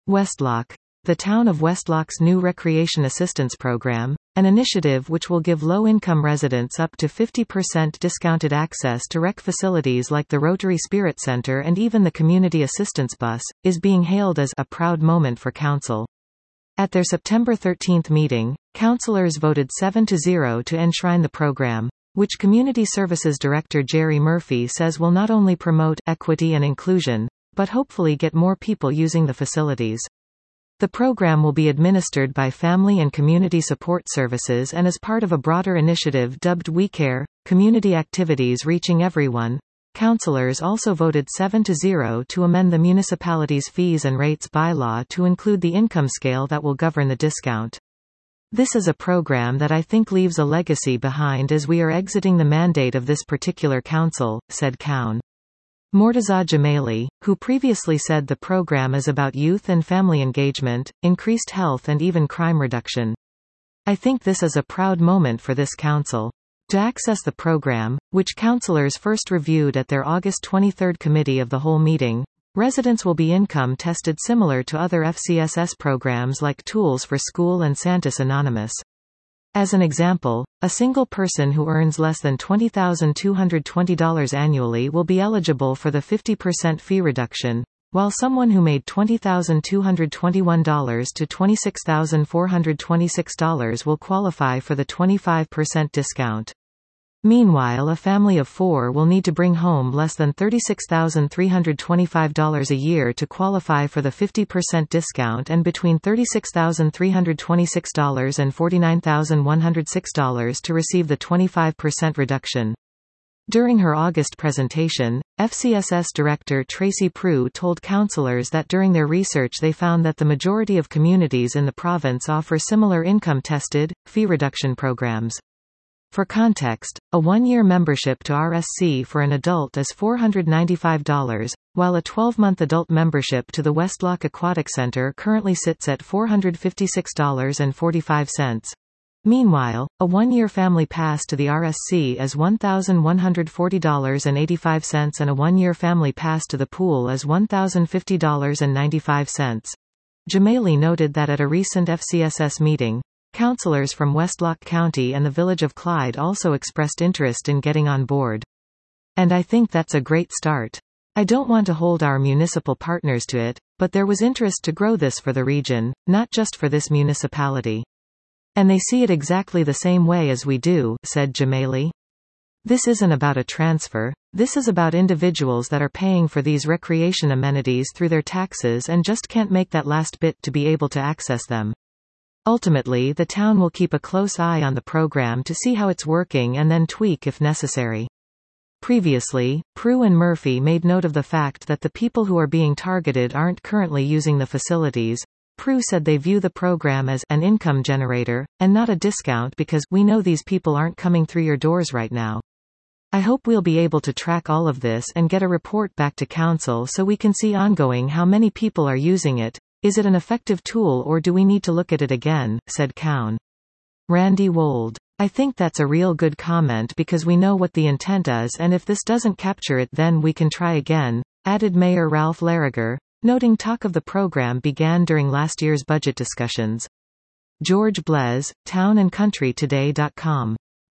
Westlock. The Town of Westlock's new Recreation Assistance Program, an initiative which will give low-income residents up to 50% discounted access to rec facilities like the Rotary Spirit Center and even the Community Assistance Bus, is being hailed as a proud moment for Council. At their September 13 meeting, councillors voted 7-0 to enshrine the program, which Community Services Director Jerry Murphy says will not only promote equity and inclusion, but hopefully get more people using the facilities. The program will be administered by Family and Community Support Services and is part of a broader initiative dubbed We Care, community activities reaching everyone. Councillors also voted 7-0 to amend the municipality's fees and rates bylaw to include the income scale that will govern the discount. This is a program that I think leaves a legacy behind as we are exiting the mandate of this particular council, said Cown. Mortaza Jamali, who previously said the program is about youth and family engagement, increased health and even crime reduction. I think this is a proud moment for this council. To access the program, which councillors first reviewed at their August 23 Committee of the Whole meeting, residents will be income tested similar to other FCSS programs like Tools for School and Santis Anonymous. As an example, a single person who earns less than $20,220 annually will be eligible for the 50% fee reduction, while someone who made $20,221 to $26,426 will qualify for the 25% discount. Meanwhile, a family of 4 will need to bring home less than $36,325 a year to qualify for the 50% discount and between $36,326 and $49,106 to receive the 25% reduction. During her August presentation, FCSS Director Tracy Prue told councillors that during their research they found that the majority of communities in the province offer similar income-tested, fee reduction programs. For context, a one-year membership to RSC for an adult is $495, while a 12-month adult membership to the Westlock Aquatic Centre currently sits at $456.45. Meanwhile, a one-year family pass to the RSC is $1,140.85 and a one-year family pass to the pool is $1,050.95. Jamali noted that at a recent FCSS meeting, councillors from Westlock County and the village of Clyde also expressed interest in getting on board. And I think that's a great start. I don't want to hold our municipal partners to it, but there was interest to grow this for the region, not just for this municipality. And they see it exactly the same way as we do, said Jamali. This isn't about a transfer, this is about individuals that are paying for these recreation amenities through their taxes and just can't make that last bit to be able to access them. Ultimately, the town will keep a close eye on the program to see how it's working and then tweak if necessary. Previously, Prue and Murphy made note of the fact that the people who are being targeted aren't currently using the facilities. Prue said they view the program as an income generator, and not a discount because we know these people aren't coming through your doors right now. I hope we'll be able to track all of this and get a report back to Council so we can see ongoing how many people are using it. Is it an effective tool or do we need to look at it again, said Cown. Randy Wold. I think that's a real good comment because we know what the intent is and if this doesn't capture it then we can try again, added Mayor Ralph Larriger, noting talk of the program began during last year's budget discussions. George Blez, townandcountrytoday.com